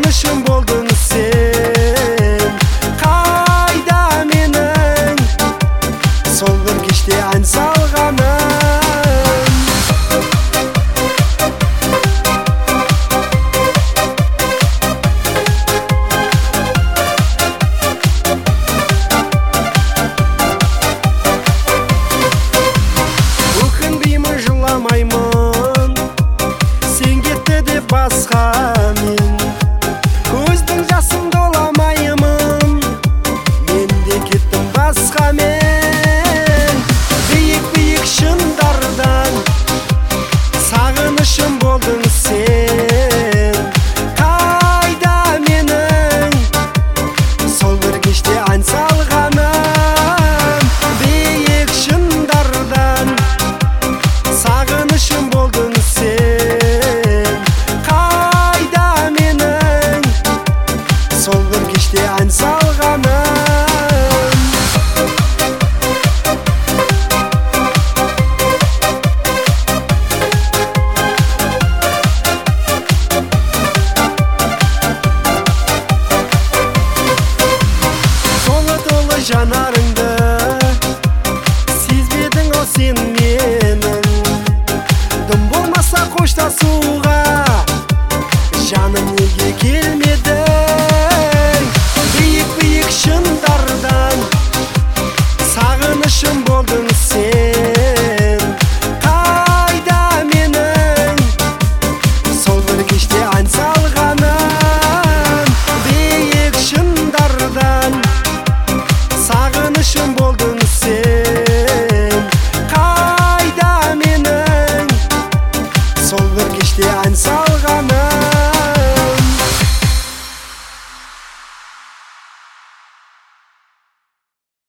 Sağınışım болдың sen. Қайда менің сол бір кеште ән салғаным. Өкінбеймін, жыламаймын, сен кетті деп басқа мен. Көздің жасын доламаймын, мен де кеттім басқа мен. Биік-биік шыңдардан сағынышым болдың сен. Қайда менің сол бір кеште ән салғаным. Биік шыңдардан сағынышым болдың сен. Қайда менің сол бір кеште ән салғаным. Толы-толы жанарыңды сезбедің ау сен менің. Дым болмаса қоштасуға жаным неге келмеді?